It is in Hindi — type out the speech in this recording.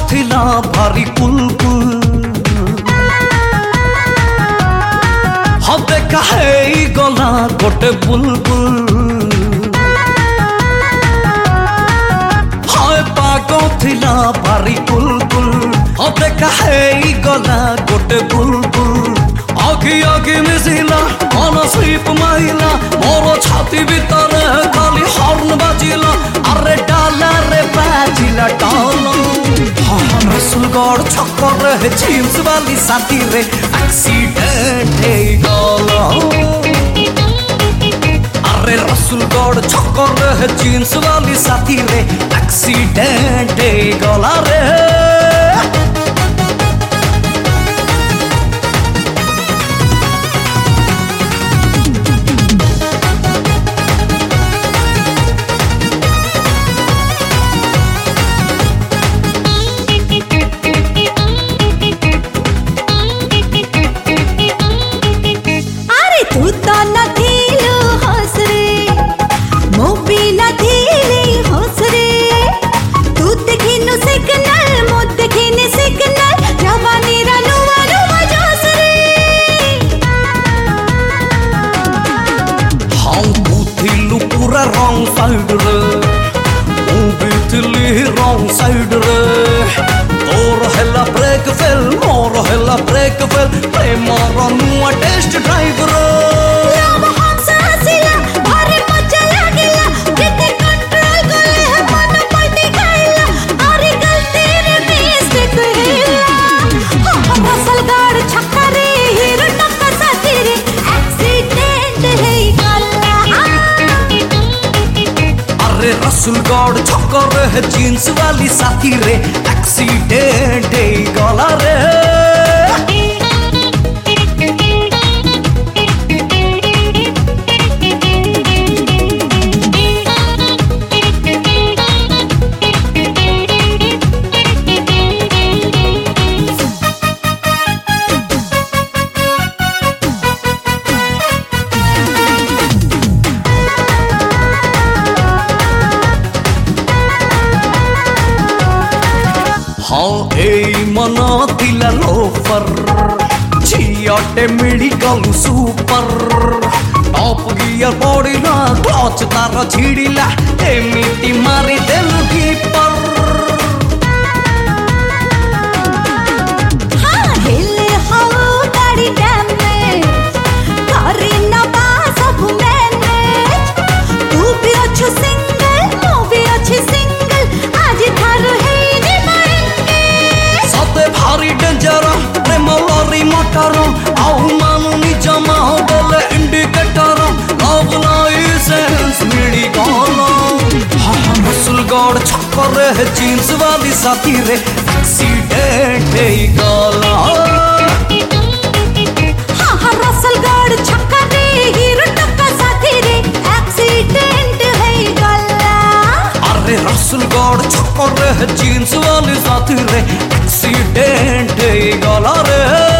थिला भारी कुलकुल हाँ देखा है गला गोटे बुलबुल हाय पाग थिला भारी कुलकुल हाँ देखा है गला गोटे बुलबुल आगे आगे मिसिला मन स्लीप माइला मोर छाती भीतर खाली हॉर्न बाजिला अरे डाला रे बाजिला डाला रसुलगढ़ छक्कर रे जींस वाली साथी रे एक्सीडेंट हे गला अरे रसुलगढ़ छक्कर रे जींस वाली साथी रे एक्सीडेंट हे गला रे wrong side re bitli wrong side re tor hella break fail mor hella break fail premar nuwa test drive re love hamsa asila bhare macha lagila jete control kale man pati gaila are galti re mistake hela asal gaad chakka re hero takka sathi re accident hai अरे रसुलगढ़ छक्कर है जींस वाली साथी रे एक्सीडेंट हे गला रे हाँ ए मना तिला लोफर झियाटे मिली गलु सुपर टॉप गियर पड़िला क्लच तार छिड़िला एमिति मारी देलु कीपर हाँ हेले हाउ गाड़ी डैमेज करे ना बा सब मैनेज तू भी अच्छो सिंगल तू भी अच्छी सिंगल आज थारो है भारी डेंजर प्रेम लॉरी मोटर आउ मानु निजमा बोले इंडिकेटर लव लाइसेंस मिली गाना हाँ रसुलगढ़ छक्कर है जींस वाली साथी रे एक्सीडेंट हे गला हाँ रसुलगढ़ छक्कर रे हीरो टक्का साथी रे एक्सीडेंट है गला अरे रसुलगढ़ छक्कर है जींस वाली साथी रे एक्सीडेंट हे गला रे